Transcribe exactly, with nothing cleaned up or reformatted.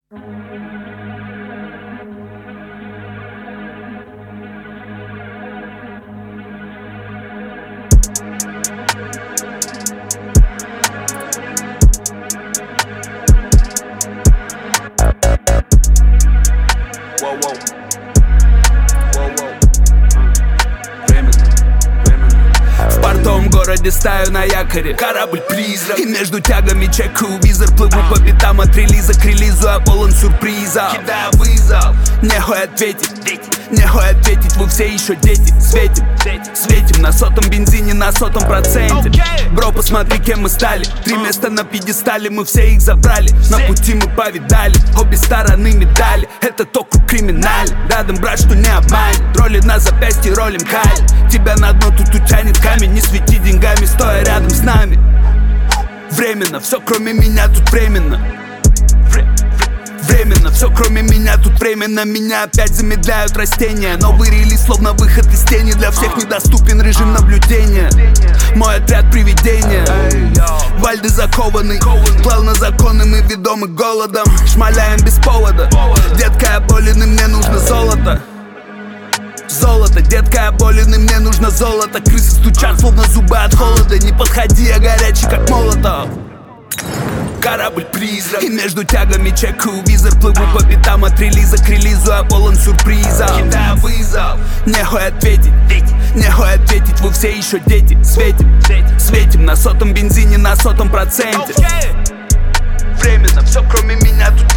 Воу-воу. В портовом городе стою на якоре, корабль-призрак. И между тягами чекаю визор, плыву по битам от релиза к релизу. Я полон сюрпризов, кидаю вызов. Нехуй ответить, нехуй ответить, вы все еще дети. Светим, светим на сотом бензине, на сотом проценте. Бро, посмотри, кем мы стали. Три места на пьедестале, мы все их забрали. На пути мы повидали обе стороны медали. Это только криминаль, рядом брат, что не обманет. Роли на запястье, ролим каль. Тебя на дно тут утянет камень. Не свети деньгами, стоя рядом с нами. Временно, все кроме меня тут временно. Временно, все кроме меня тут временно. Меня опять замедляют растения. Новый релиз, словно выход из тени. Для всех недоступен режим наблюдения. Мой отряд привидения. Вальды закованный, клал на законы, мы ведомы голодом. Шмаляем без повода. Детка, я болен и мне нужно золото. Золото, детка, я болен и мне нужно золото. Крысы стучат, словно зубы от холода. Не подходи, я горячий, как молотов. Корабль-призрак. И между тягами чекаю визор, плыву по битам от релиза к релизу. Я полон сюрпризов, кидаю вызов. Нехуй ответить, нехуй ответить, вы все еще дети. Светим, светим на сотом бензине, на сотом проценте. Временно, все кроме меня тут